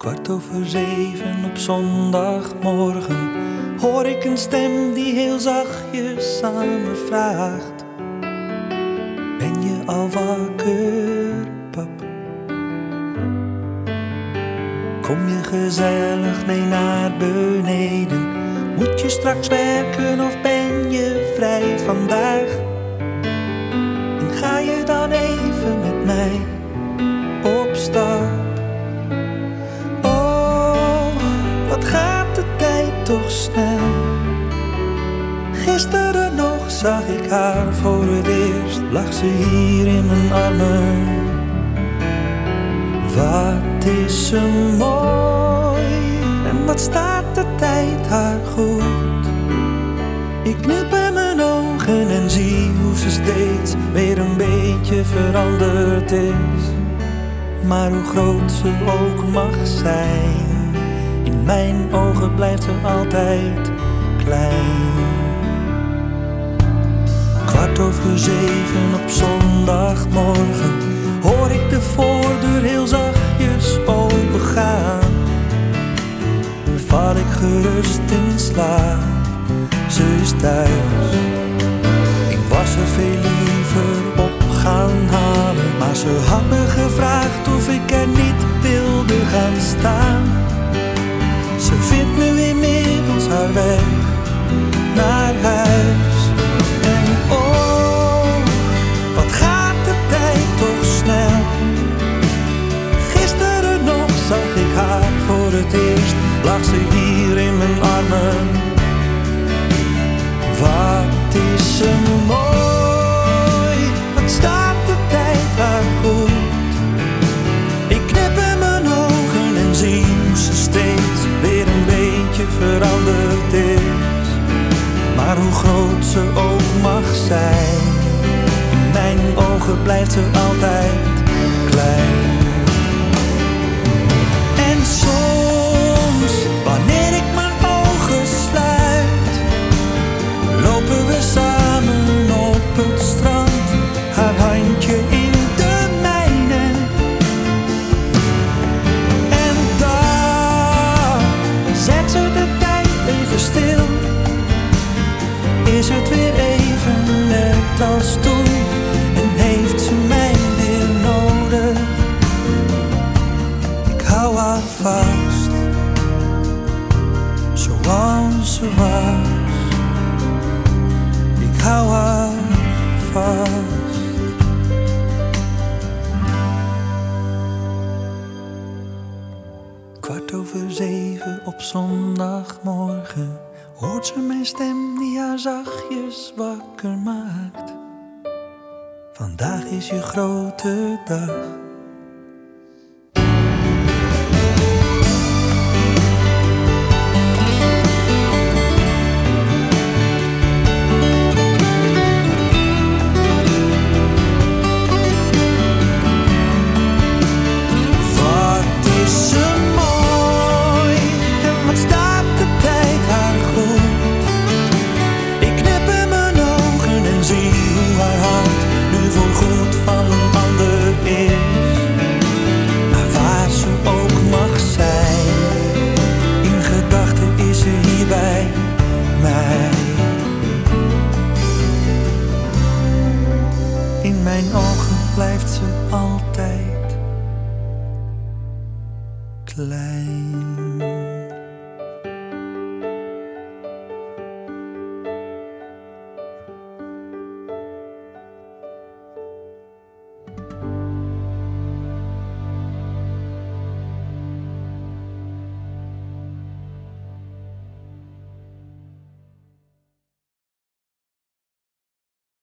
7:15 op zondagmorgen hoor ik een stem die heel zachtjes aan me vraagt: ben je al wakker, pap? Kom je gezellig mee naar beneden? Moet je straks werken of ben je vrij vandaag? En ga je dan even met mij op stap? Wat gaat de tijd toch snel. Gisteren nog zag ik haar voor het eerst. Lag ze hier in mijn armen. Wat is ze mooi. En wat staat de tijd haar goed. Ik knip in mijn ogen en zie hoe ze steeds weer een beetje veranderd is. Maar hoe groot ze ook mag zijn, in mijn ogen blijft ze altijd klein. 7:15 op zondagmorgen hoor ik de voordeur heel zachtjes opengaan. Val ik gerust in slaap, ze is thuis. Ik was er veel liever op gaan halen, maar ze had me gevraagd of ik er niet wilde gaan staan. Ze vindt nu inmiddels haar weg naar huis. En oh, wat gaat de tijd toch snel. Gisteren nog zag ik haar voor het eerst. Lag ze hier in mijn armen. Wat is ze mooi. Wat staat de tijd haar goed. Ik knip in mijn ogen en zie hoe ze steeds weer een beetje veranderd is. Maar hoe groot ze ook mag zijn, in mijn ogen blijft ze altijd klein. En soms, wanneer ik mijn ogen sluit, lopen we samen op het strand, haar handje in de mijne. En dan zet ze de tijd even stil. Is het weer even net als toen en heeft ze mij weer nodig. Ik hou haar vast, zoals ze was. Ik hou haar vast. Kwart over 7 op zondagmorgen hoort ze mijn stem die haar zachtjes wakker maakt. Vandaag is je grote dag. In mijn ogen blijft ze altijd klein.